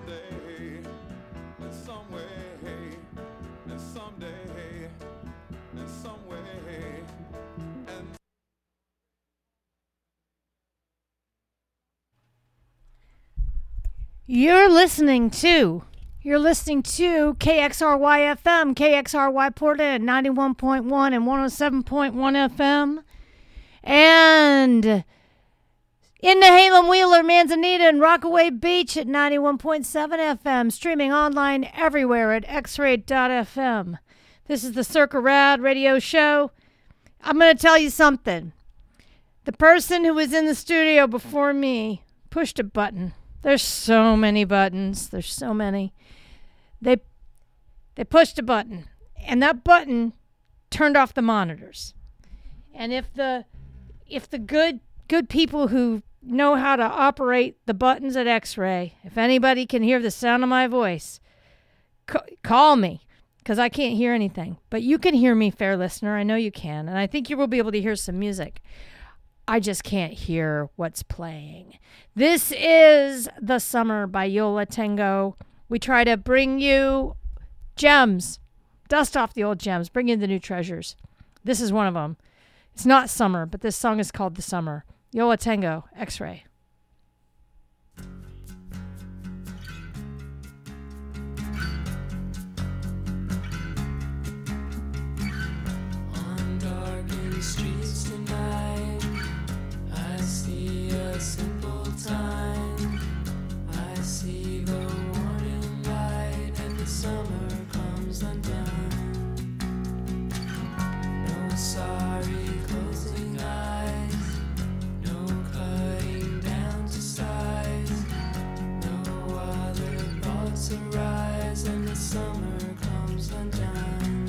someday, in some way, and someday, in some way, and You're listening to KXRY FM, KXRY Portland, 91.1 and 107.1 FM. And in Nehalem, Wheeler, Manzanita, and Rockaway Beach at 91.7 FM. Streaming online everywhere at xray.fm. This is the Circa Rad radio show. I'm going to tell you something. The person who was in the studio before me pushed a button. There's so many buttons. There's so many. They pushed a button, and that button turned off the monitors. And if the good people who know how to operate the buttons at X-Ray, if anybody can hear the sound of my voice, call me, because I can't hear anything. But you can hear me, fair listener. I know you can, and I think you will be able to hear some music. I just can't hear what's playing. This is The Summer by Yo La Tengo. We try to bring you gems, dust off the old gems, bring in the new treasures. This is one of them. It's not summer, but this song is called The Summer. Yo La Tengo, X-Ray. On darkened streets tonight, I see a simple time. I see the warning light, and the summer comes undone. No sorry closing eyes, no cutting down to size, no other thoughts arise, and the summer comes undone.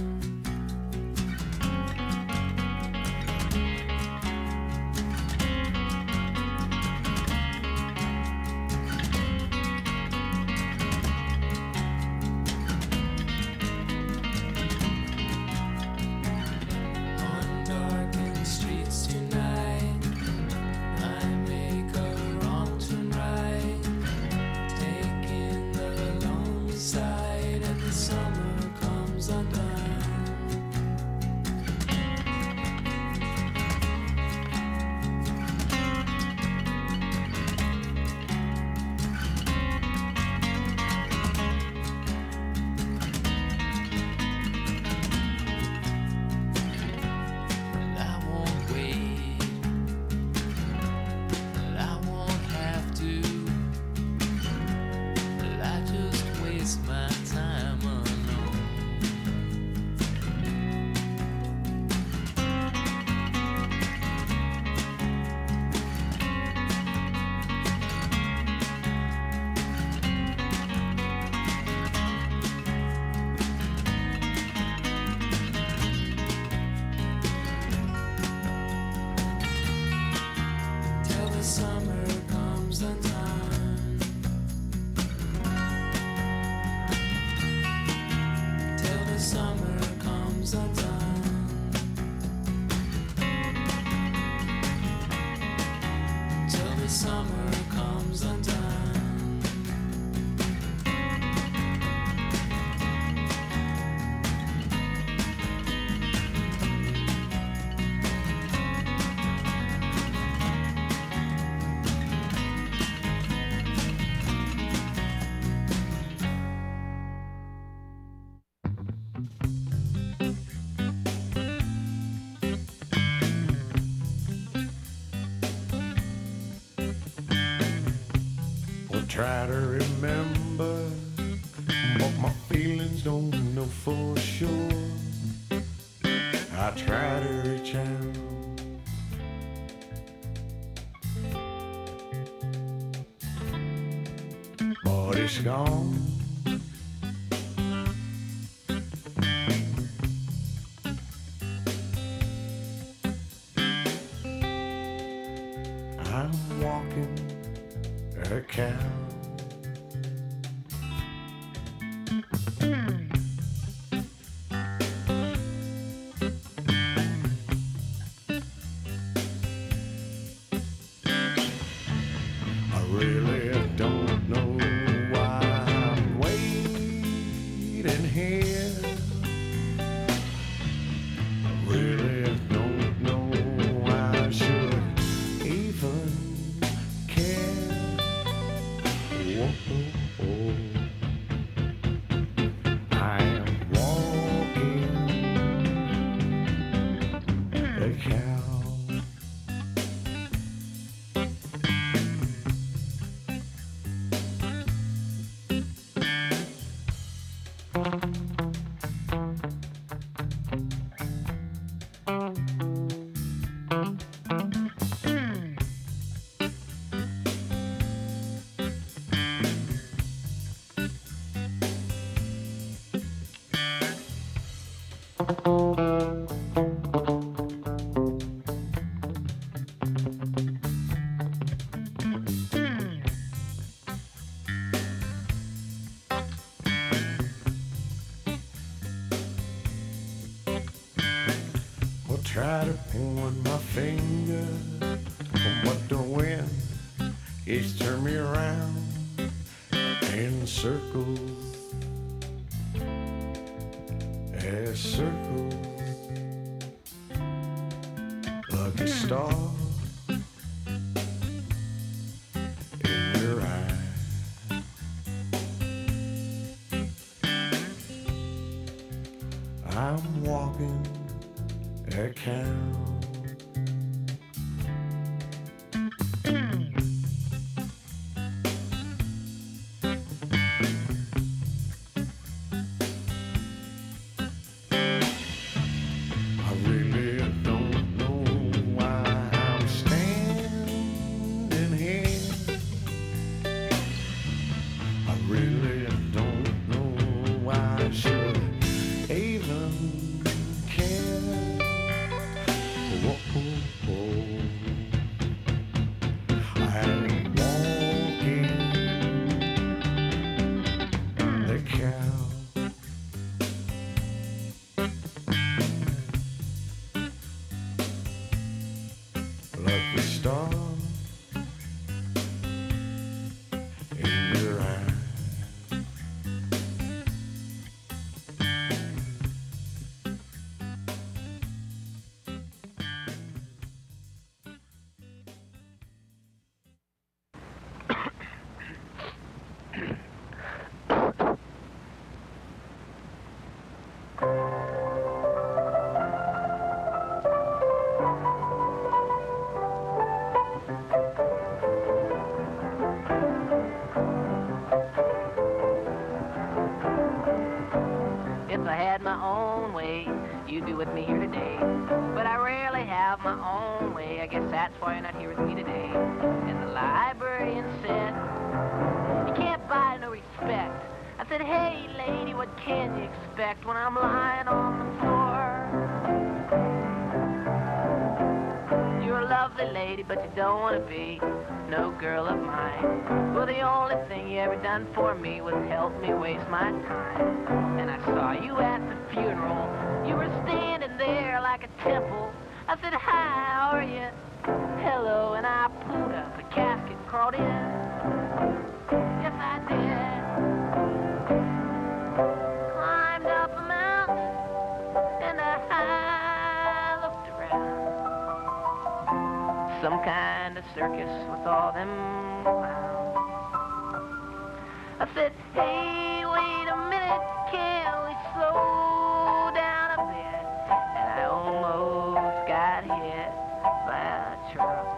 On darkened streets tonight, I make a wrong turn right, taking the lonely side, and the summer comes undone. And I won't wait, and I won't have to, and I just waste my time alone. Till the summer comes undone. Till the summer comes undone. Till the summer comes undone. Well, try to remember, but my feelings don't know for sure. I try to reach out, but it's gone. I'm walking a cow. I really don't know why. Whoa, oh, oh. I am walking a cow. Well, try to point my finger on what the wind is, turn me around in circles, as circles, like a star in your eye. I'm walking a cow. I really don't know why I'm standing here. I really don't know why I should even care. Whoa, oh, oh. I'm walking the cow. Like a star in your eye. If I had my own way, you'd be with me here today. But I rarely have my own way. I guess that's why you're not here with me today. And the librarian said, you can't buy no respect. I said, hey, lady, what can you expect when I'm lying on the floor? You're a lovely lady, but you don't want to be no girl of mine. Well, the only thing you ever done for me was help me waste my time. And I saw you at the funeral. You were standing there like a temple. I said, hi, how are you? Hello, and I pulled up a casket and crawled in. Yes, I did. Climbed up a mountain, and I looked around. Some kind of circus with all them clowns. I said, hey, wait a minute, can we slow down a bit? And I almost got hit by a truck.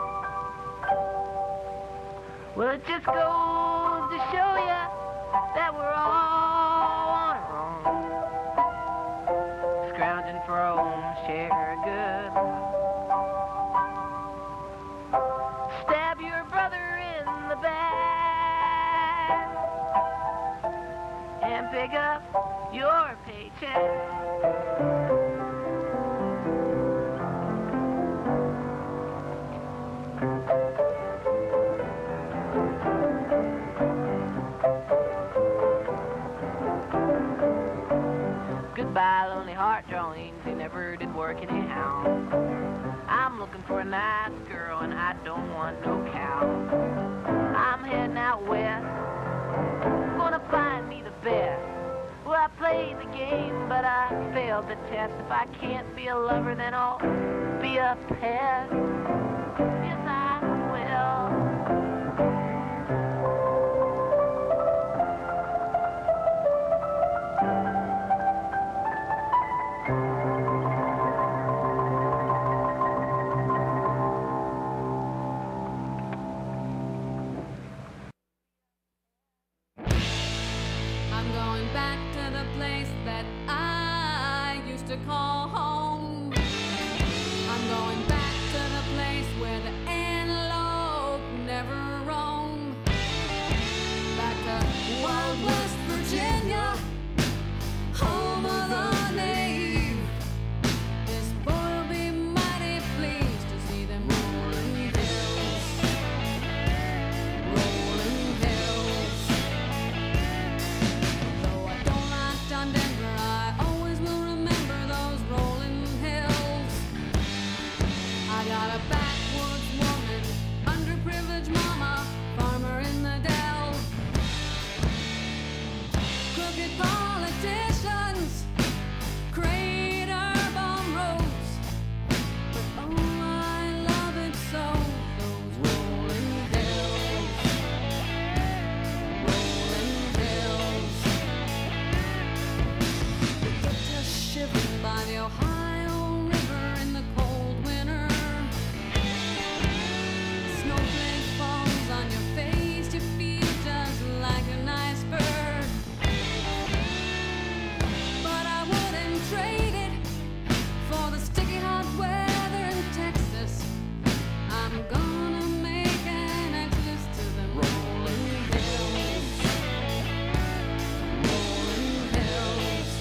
Well, it just goes to show you that we're all on our own, scrounging for our own share of good. Stab your brother in the back and pick up your paycheck. Goodbye, lonely heart drawings, they never did work anyhow. I'm looking for a nice girl and I don't want no cow. I'm heading out west, gonna find me the best. Well, I played the game, but I failed the test. If I can't be a lover, then I'll be a pest. Yes, I will. back to the place that I used to call home. I'm going back to the place where the antelope never roam. Back to Wild West Virginia, home of the nave. This boy will be mighty pleased to see them rolling hills. Rolling hills. Though I don't like John Denver, I always will remember those rolling hills. I got a backwoods woman, underprivileged mama, farmer in the dell. Crooked politicians, crater bomb roads, but oh, I love it so. Those rolling hills, rolling hills. You get to shivering by the Ohio River in the cold winter. Snowflake falls on your face, you feel just like a nice bird. But I wouldn't trade it for the sticky hot weather in Texas. I'm gonna make an exodus to the rolling hills. Rolling hills.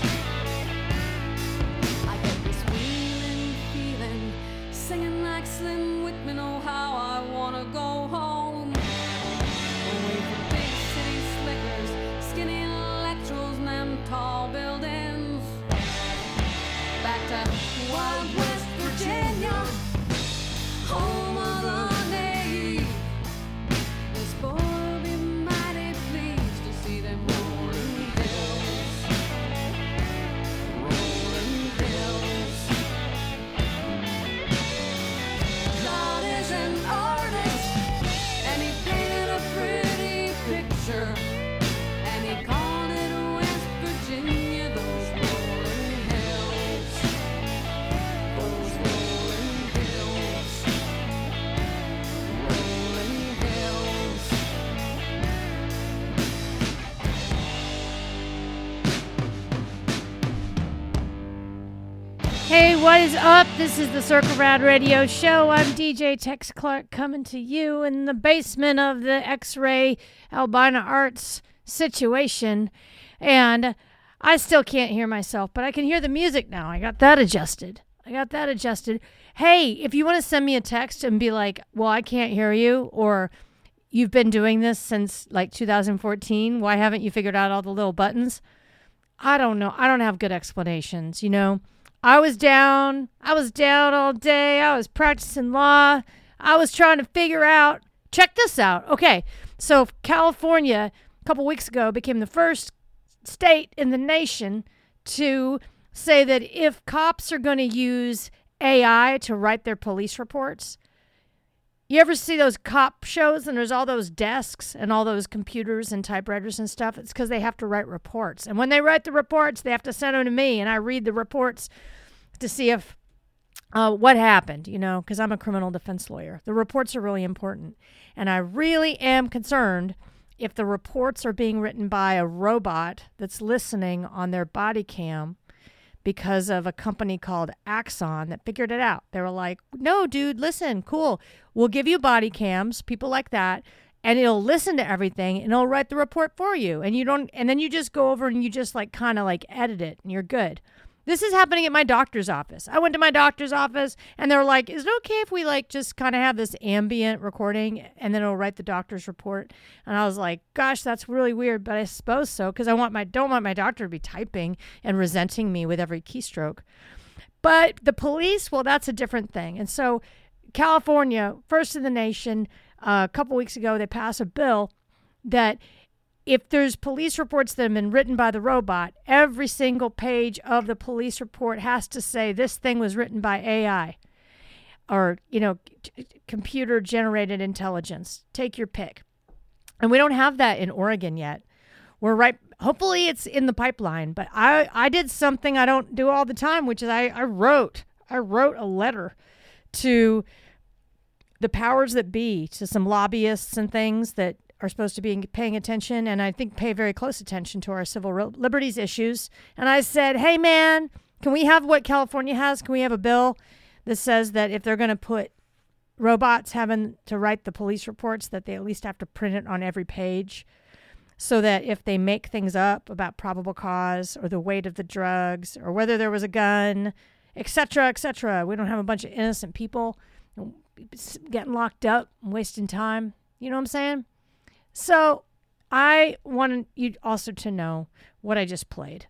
I get this wheeling feeling, singing like Slim Whitman. Oh, how I wanna go home. Away from big city slickers, skinny electrals, and them tall buildings. Back to Wild West Virginia, home of the nave. This boy will be mighty pleased to see them rolling hills. Rolling hills. God is an artist, and he painted a pretty picture, and he called it West Virginia. Those rolling hills, those rolling hills, rolling hills. Hey, what is up? This is the Circle Round Radio Show. I'm DJ Tex Clark coming to you in the basement of the X-Ray Albina Arts situation. And I still can't hear myself, but I can hear the music now. I got that adjusted. Hey, if you want to send me a text and be like, well, I can't hear you, or you've been doing this since like 2014, why haven't you figured out all the little buttons? I don't know. I don't have good explanations, you know. I was down all day. I was practicing law. I was trying to figure out, check this out. Okay, so California a couple weeks ago became the first state in the nation to say that if cops are going to use AI to write their police reports, you ever see those cop shows and there's all those desks and all those computers and typewriters and stuff? It's because they have to write reports. And when they write the reports, they have to send them to me, and I read the reports to see if what happened, you know, because I'm a criminal defense lawyer. The reports are really important. And I really am concerned if the reports are being written by a robot that's listening on their body cam because of a company called Axon that figured it out. They were like, no, dude, listen, cool. We'll give you body cams, people like that, and it'll listen to everything and it'll write the report for you. And then you just go over and you just like kind of like edit it and you're good. This is happening at my doctor's office. I went to my doctor's office and they're like, is it okay if we like just kind of have this ambient recording and then it'll write the doctor's report? And I was like, gosh, that's really weird, but I suppose so, because don't want my doctor to be typing and resenting me with every keystroke. But the police, well, that's a different thing. And so California, first in the nation, a couple weeks ago, they passed a bill that if there's police reports that have been written by the robot, every single page of the police report has to say this thing was written by AI or, you know, computer generated intelligence. Take your pick. And we don't have that in Oregon yet. Hopefully it's in the pipeline, but I did something I don't do all the time, which is I wrote a letter to the powers that be, to some lobbyists and things that are supposed to be paying attention, and I think pay very close attention to our civil liberties issues. And I said, hey, man, can we have what California has? Can we have a bill that says that if they're going to put robots having to write the police reports, that they at least have to print it on every page, so that if they make things up about probable cause or the weight of the drugs or whether there was a gun, et cetera, we don't have a bunch of innocent people getting locked up and wasting time. You know what I'm saying? So I wanted you also to know what I just played.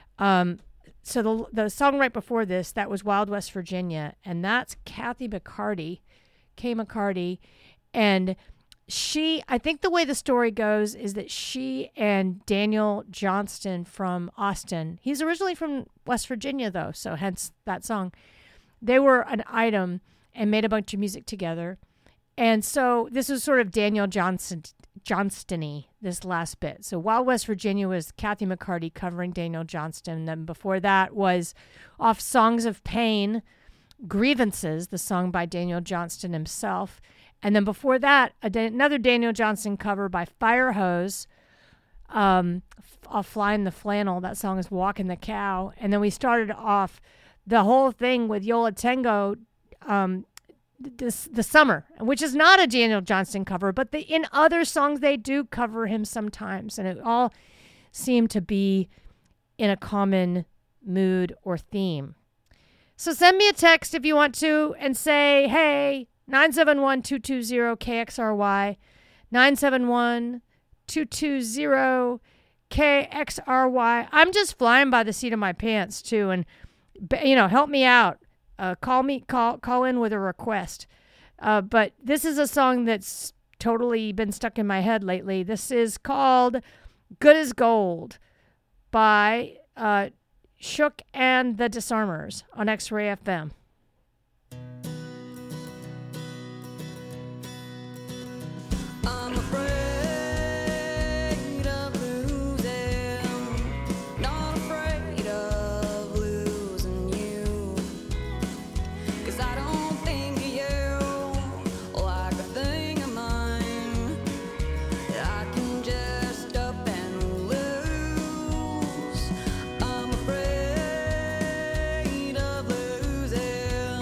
So the song right before this, that was Wild West Virginia, and that's Kathy McCarty, Kay McCarty, and I think the way the story goes is that she and Daniel Johnston from Austin, he's originally from West Virginia though, so hence that song, they were an item and made a bunch of music together. And so this was sort of Daniel Johnston-y, this last bit. So Wild West Virginia was Kathy McCarty covering Daniel Johnston. And then before that was off Songs of Pain, Grievances, the song by Daniel Johnston himself. And then before that, another Daniel Johnston cover by Firehose, Flying the Flannel. That song is Walking the Cow. And then we started off the whole thing with Yo La Tengo, the Summer, which is not a Daniel Johnston cover, but in other songs they do cover him sometimes. And it all seemed to be in a common mood or theme. So send me a text if you want to and say, hey, 971-220-KXRY, 971-220-KXRY. I'm just flying by the seat of my pants too, and help me out. Call in with a request. But this is a song that's totally been stuck in my head lately. This is called "Good as Gold" by Shook and the Disarmers on X-Ray FM. I'm afraid of losing, not afraid of losing you, 'cause I don't think of you like a thing of mine that I can just up and lose. I'm afraid of losing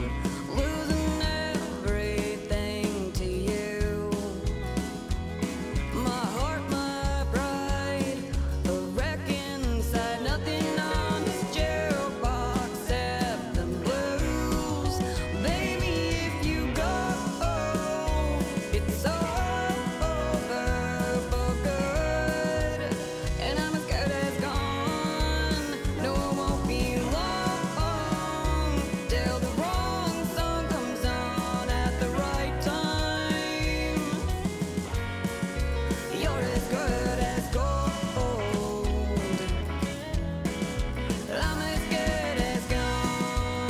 everything to you. My heart, my pride, a wreck inside, nothing on this jailbox except the blues. Baby, if you go, it's over for good, and I'm as good as gone. No, it won't be long till the wrong song comes on at the right time. You're as good as gold. I'm as good as gone.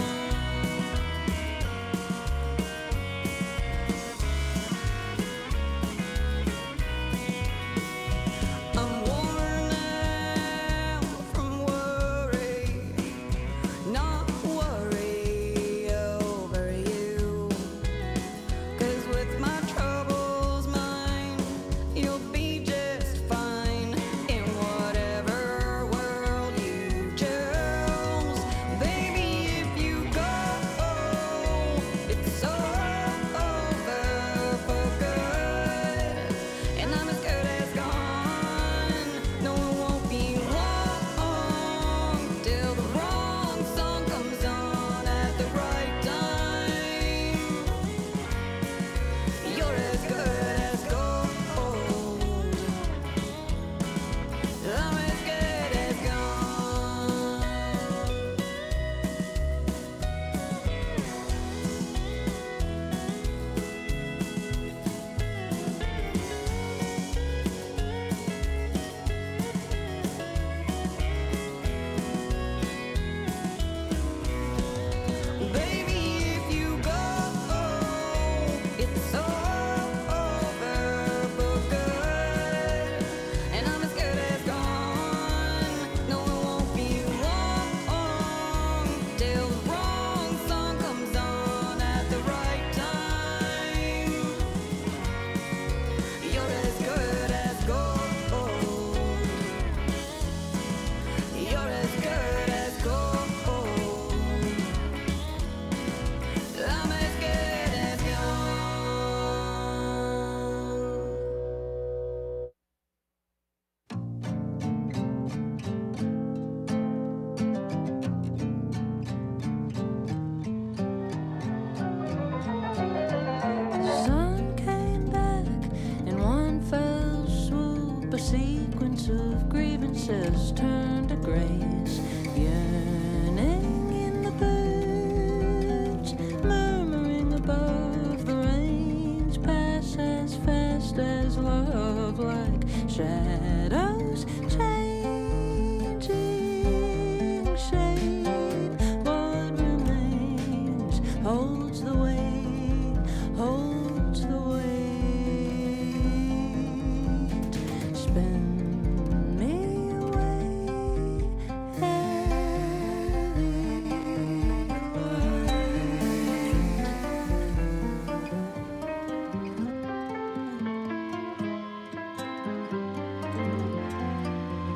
I'm worn out from worry, not worry over you. 'Cause with my troubles mine, you'll be just fine in whatever world you choose. Baby, if you go, it's over for good, and I'm as good as gone. No, it won't be long till the wrong song comes on at the right time. You're as good as gold. grasses turn to grace, yearning in the birds, murmuring above the rains, pass as fast as love, like shadows changing shape. What remains holds the weight, holds the weight. Spin me away, heavy weight.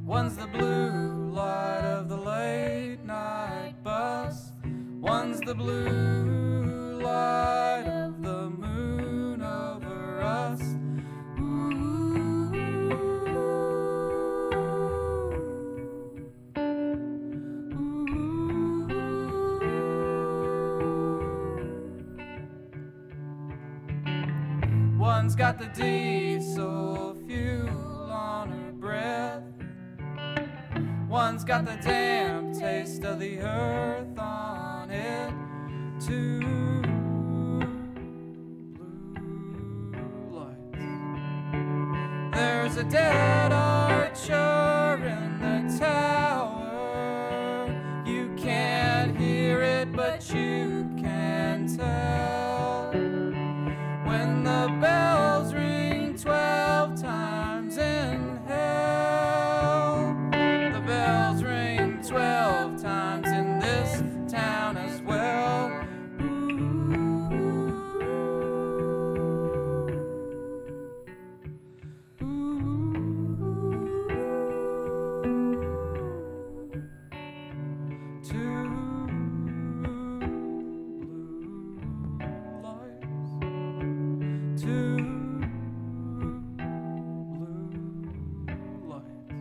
One's the blue light of the late night bus. One's the blue light of the moon over us. One's got the diesel fuel on her breath. One's got the damp taste of the earth on it. Two blue lights. There's a dead archer in the tower. You can't hear it, but you can tell. When the bells ring 12 times in hell, the bells ring 12 times in this town as well. Two blue lights. Two blue lights.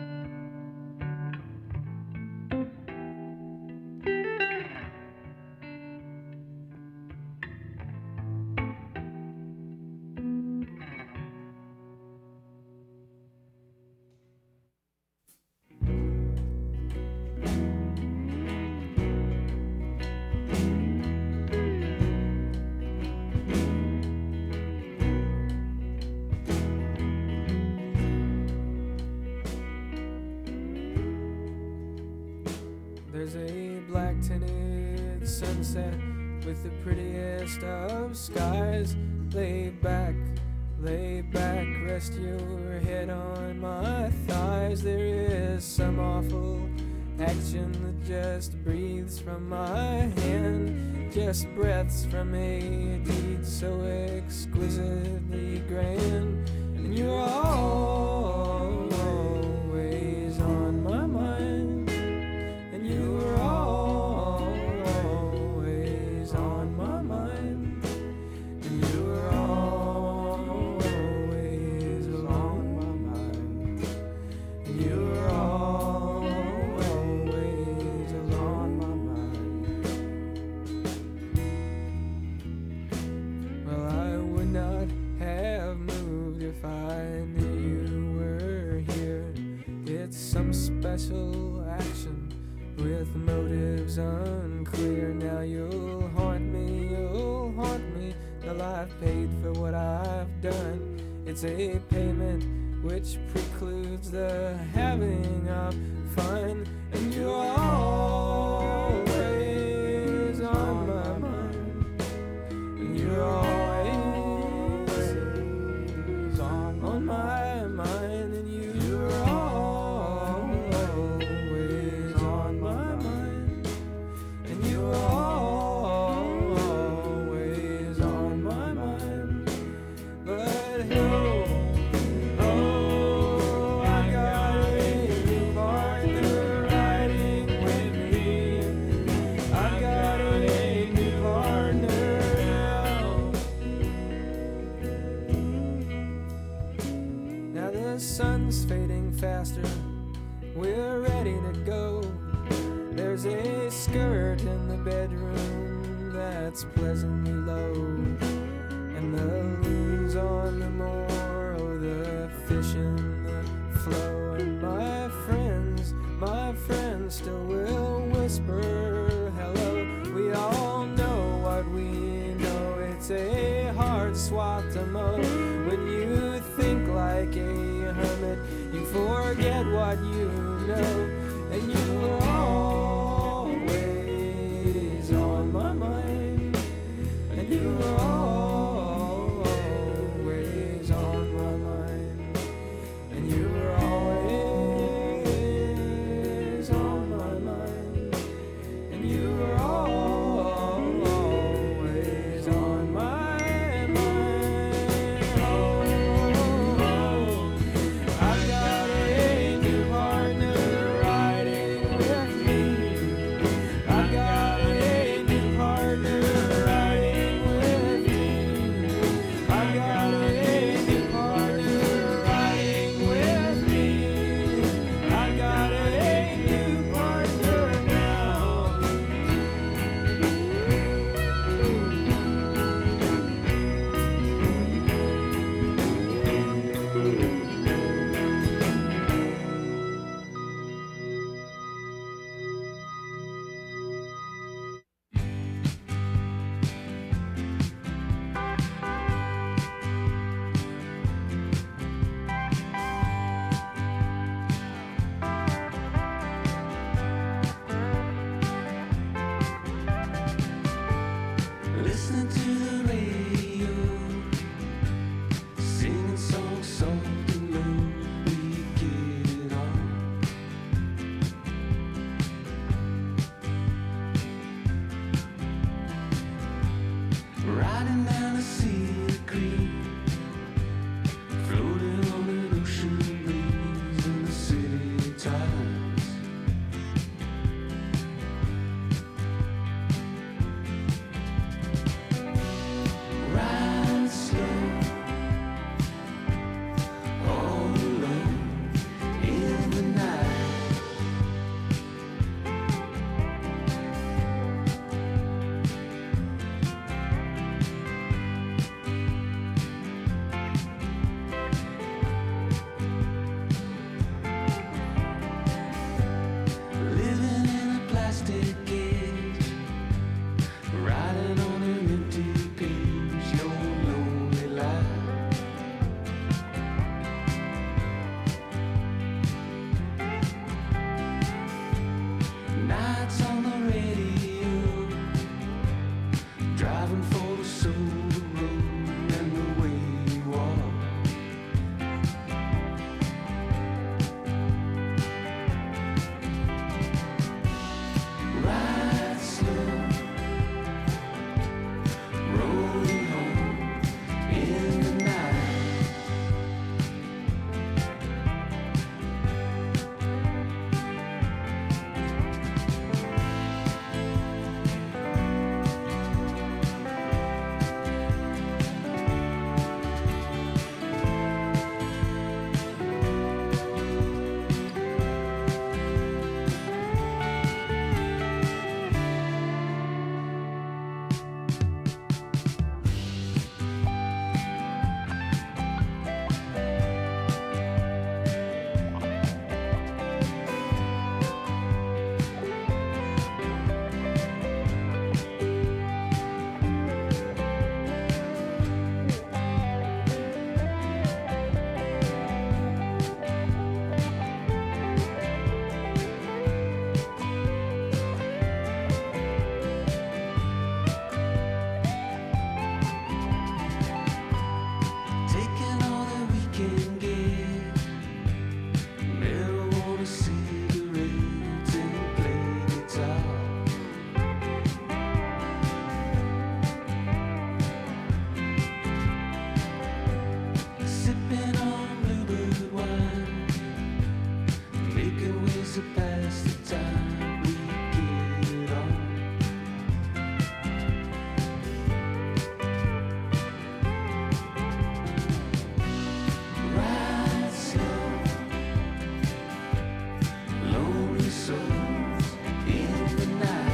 There's a black tinted sunset with the prettiest of skies. Lay back, rest your head on my thighs. There is some awful action that just breathes from my hand, just breaths from a deed so exquisitely grand. And you're always on my mind, and you're always on my mind, and you're always on my mind, and you're always on my mind. Well, I would not have moved if I knew you were here. It's some special action with motives unclear. Now you'll haunt me till I've paid for what I've done. It's a payment which precludes the having of fun. And you're always on my mind, and you're always on my mind, and you're always on my mind, and you're always on my mind. But oh, I got a new partner riding with me. I got a new partner now. Now the sun's fading faster. We're ready to go. There's a skirt in the bedroom that's pleasantly low, and the loons on the moor, oh, the fish in the flow. And my friends still will whisper hello. We all know what we know. It's a hard swat to mow. When you think like a hermit, you forget what you know. And you are always on my mind, and you are always on my mind, and you are always on my mind, and you are always on my mind. Oh, I've got a new partner to pass the time we get on. Ride slow, lonely souls in the night.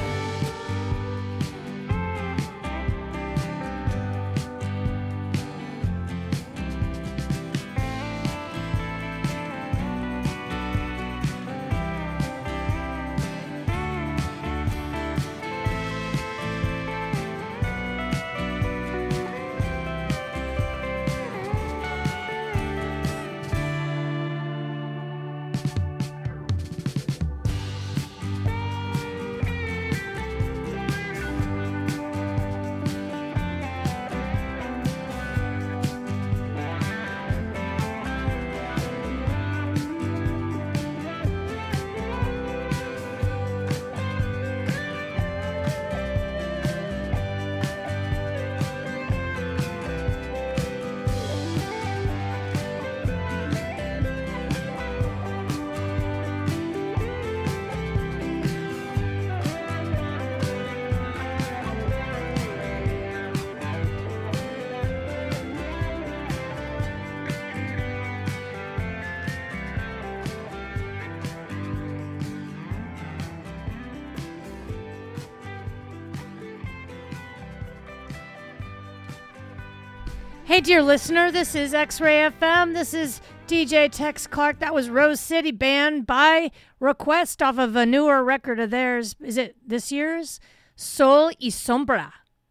Hey, dear listener, this is X-Ray FM. This is DJ Tex Clark. That was Rose City Band by request off of a newer record of theirs. Is it this year's? Sol y Sombra.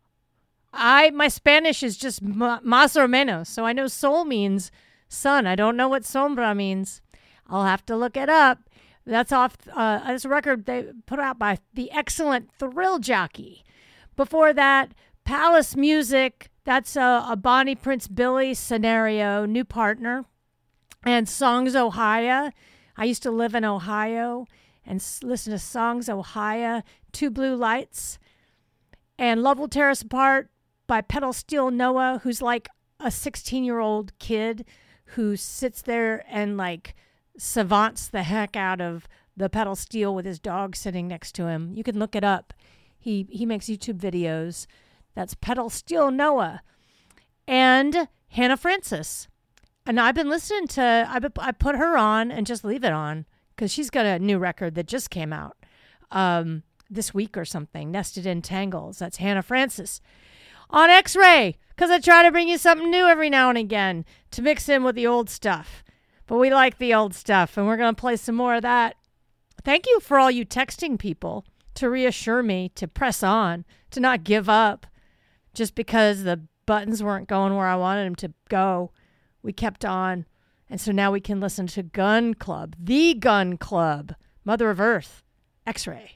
My Spanish is just más o menos, so I know sol means sun. I don't know what sombra means. I'll have to look it up. That's off this record they put out by the excellent Thrill Jockey. Before that, Palace Music. That's a Bonnie Prince Billy scenario, new partner. And Songs Ohio. I used to live in Ohio and listen to Songs Ohio. Two Blue Lights. And Love Will Tear Us Apart by Pedal Steel Noah, who's like a 16-year-old kid who sits there and like savants the heck out of the pedal steel with his dog sitting next to him. You can look it up. He makes YouTube videos. That's Pedal Steel Noah. And Hannah Francis. And I've been listening to, I put her on and just leave it on because she's got a new record that just came out this week or something, Nested in Tangles. That's Hannah Francis. On X-Ray, because I try to bring you something new every now and again to mix in with the old stuff. But we like the old stuff, and we're going to play some more of that. Thank you for all you texting people to reassure me to press on, to not give up. Just because the buttons weren't going where I wanted them to go, we kept on. And so now we can listen to Gun Club, the Gun Club, Mother of Earth, X-Ray.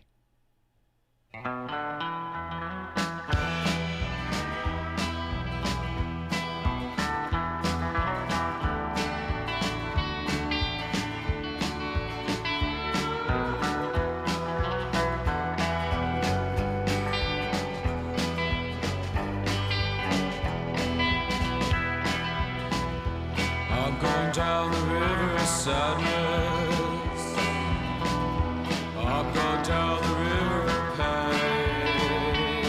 Going down the river of sadness, I'm going down the river of pain.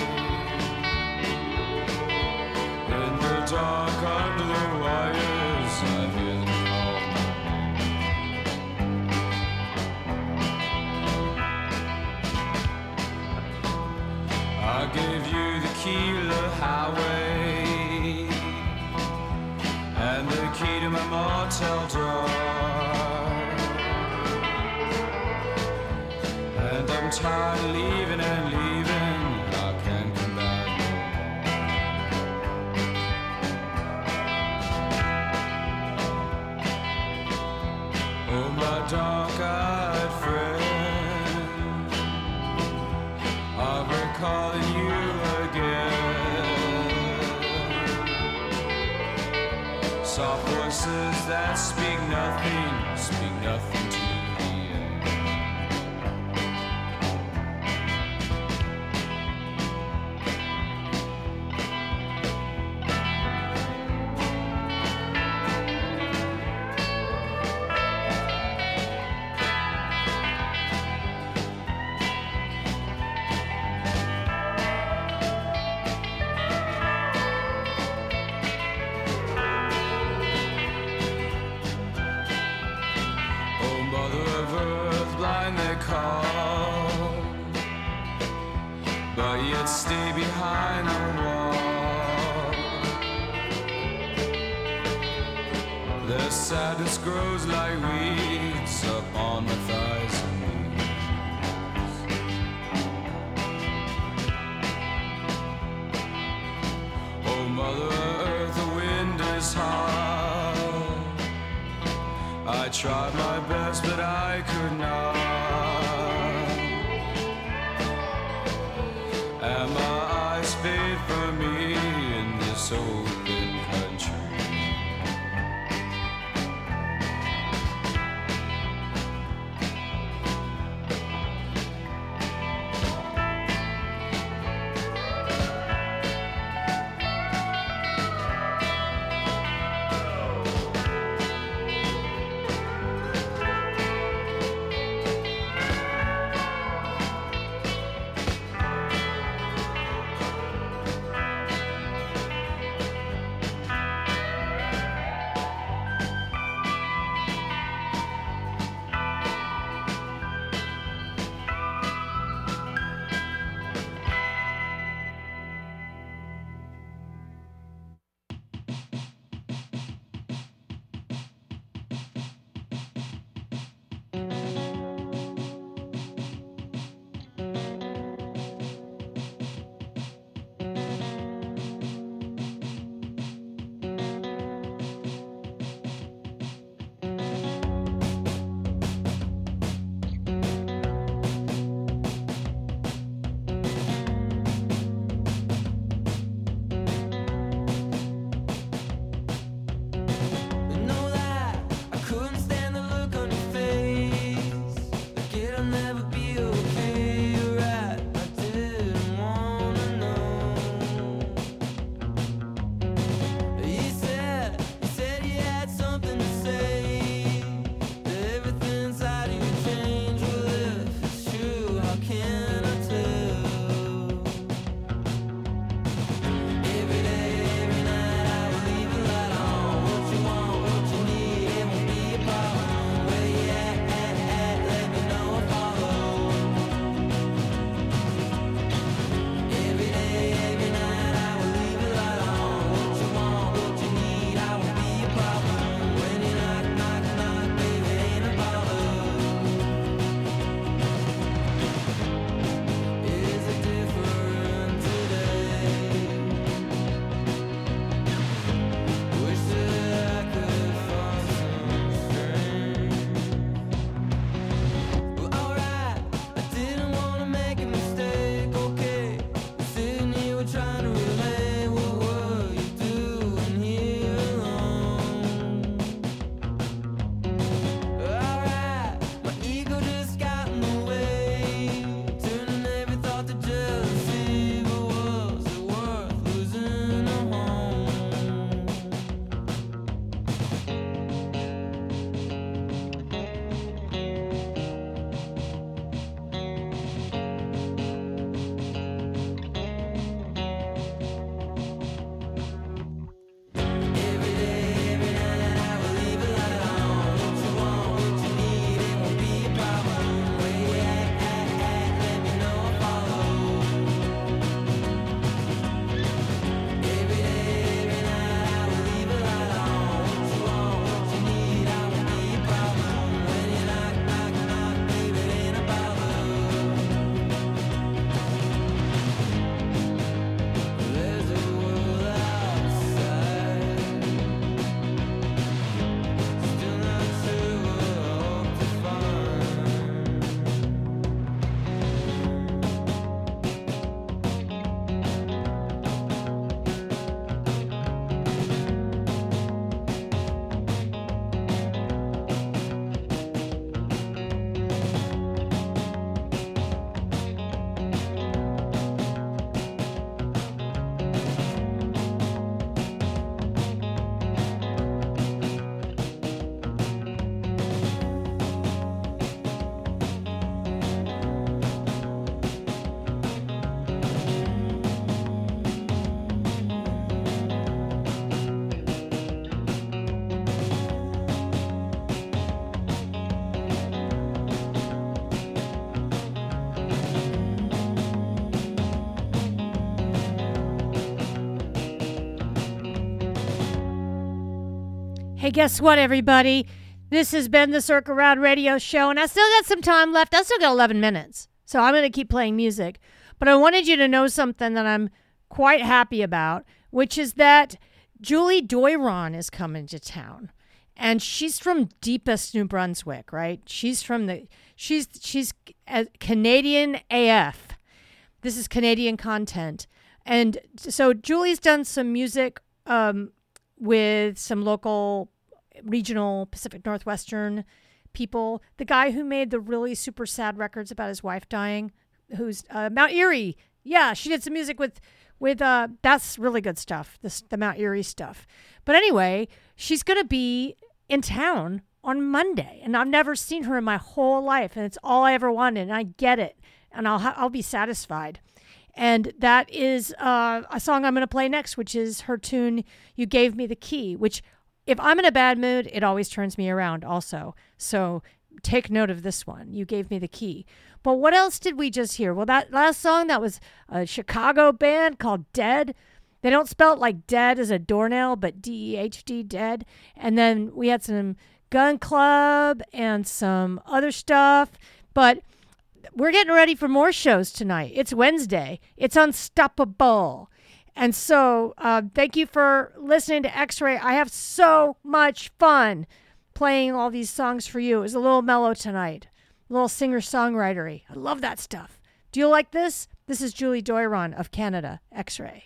In the dark under the wires, I hear them call my name. I gave you the key to the highway and the key to my motel door, and I'm tired of leaving and leaving. I can't come back no more. Oh, my dark-eyed friend, I'm recalling you again. Soft voices that speak nothing to the end. but yet stay behind the wall. Their sadness grows like weeds upon my thighs and knees. Oh, Mother Earth, the wind is hard. I tried my best, but I could not. And my eyes fade from me in this open country. Hey, guess what, everybody? This has been the Circle Round Radio Show, and I still got some time left. I still got 11 minutes, so I'm going to keep playing music. But I wanted you to know something that I'm quite happy about, which is that Julie Doiron is coming to town. And she's from deepest New Brunswick, right? She's Canadian AF. This is Canadian content. And so Julie's done some music with some local, regional, Pacific Northwestern people. The guy who made the really super sad records about his wife dying, who's Mount Erie. Yeah, she did some music with that's really good stuff, the Mount Erie stuff. But anyway, she's going to be in town on Monday, and I've never seen her in my whole life, and it's all I ever wanted, and I get it, and I'll be satisfied. And that is a song I'm going to play next, which is her tune, You Gave Me the Key, which if I'm in a bad mood, it always turns me around also. So take note of this one, You Gave Me the Key. But what else did we just hear? Well, that last song, that was a Chicago band called Dead. They don't spell it like dead as a doornail, but D-E-H-D, Dead. And then we had some Gun Club and some other stuff. But we're getting ready for more shows tonight. It's Wednesday. It's Unstoppable. And so thank you for listening to X-Ray. I have so much fun playing all these songs for you. It was a little mellow tonight, a little singer-songwritery. I love that stuff. Do you like this? This is Julie Doiron of Canada, X-Ray.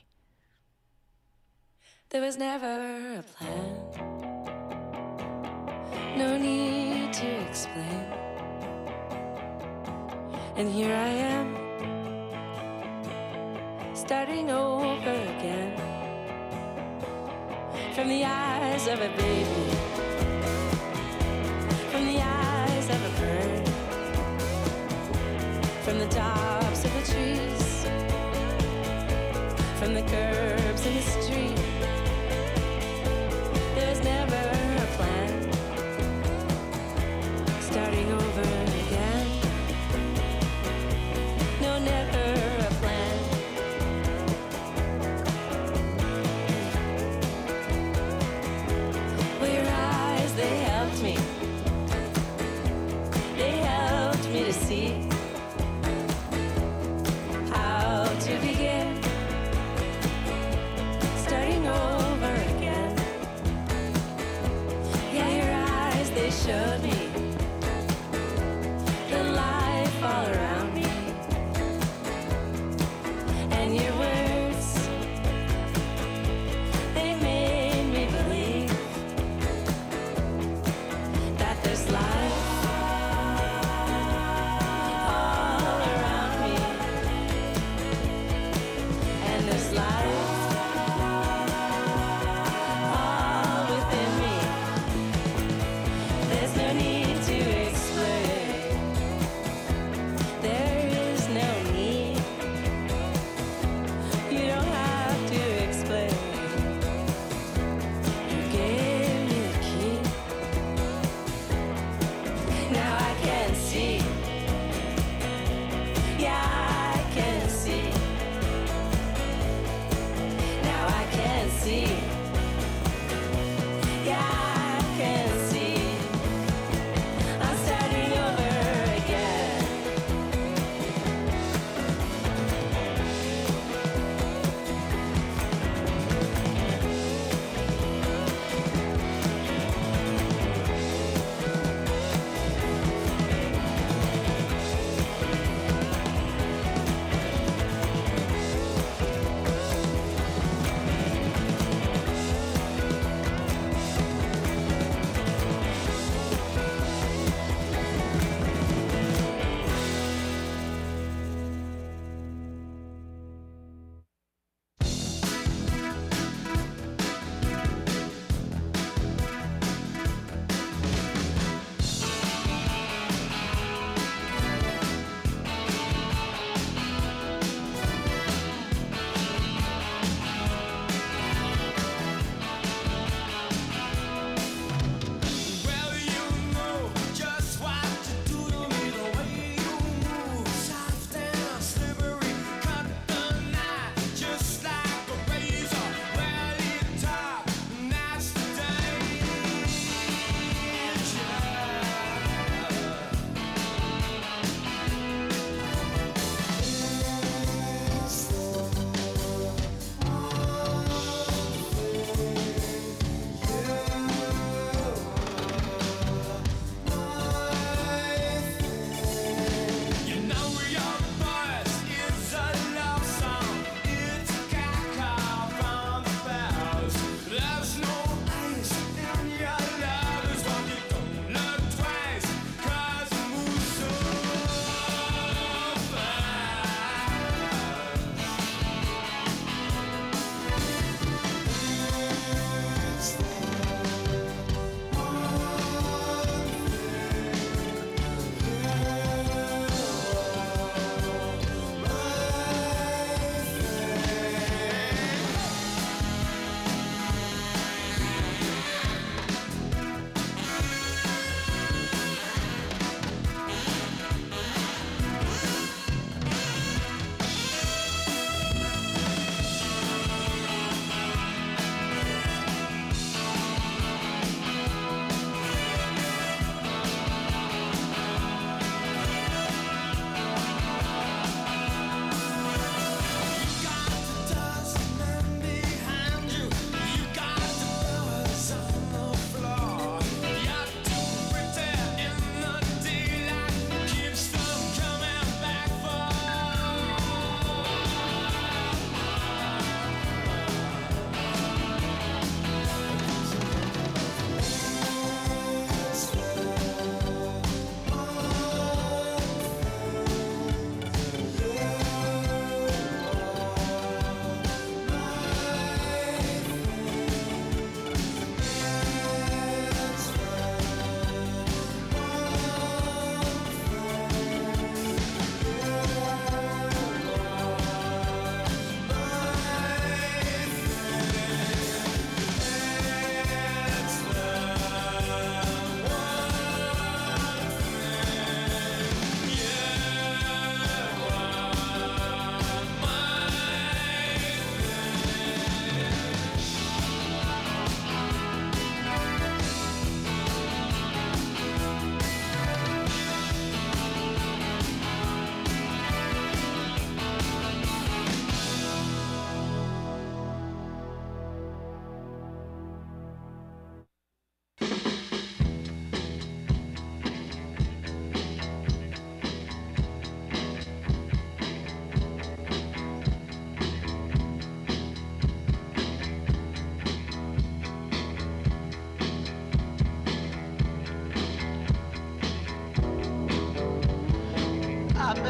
There was never a plan, no need to explain. And here I am, starting over again. From the eyes of a baby, from the eyes of a bird, from the tops of the trees, from the curbs in the street. There's never a plan, starting over again. No, never a plan. Well, your eyes, they helped me. They helped me to see how to begin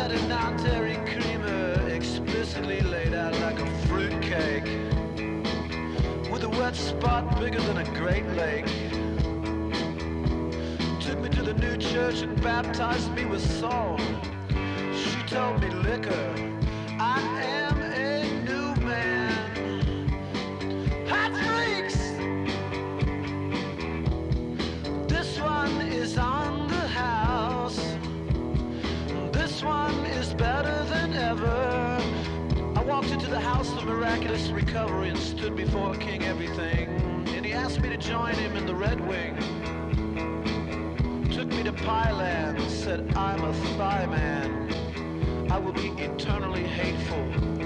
met a non-dairy creamer explicitly laid out like a fruitcake, with a wet spot bigger than a Great Lake. Took me to the new church and baptized me with salt. She told me liquor, I am a new man. Hot freaks! This one is on the house. This one is better than ever. I walked into the house of miraculous recovery and stood before King Everything. And he asked me to join him in the Red Wing. Took me to Pyland, said I'm a thigh man. I will be eternally hateful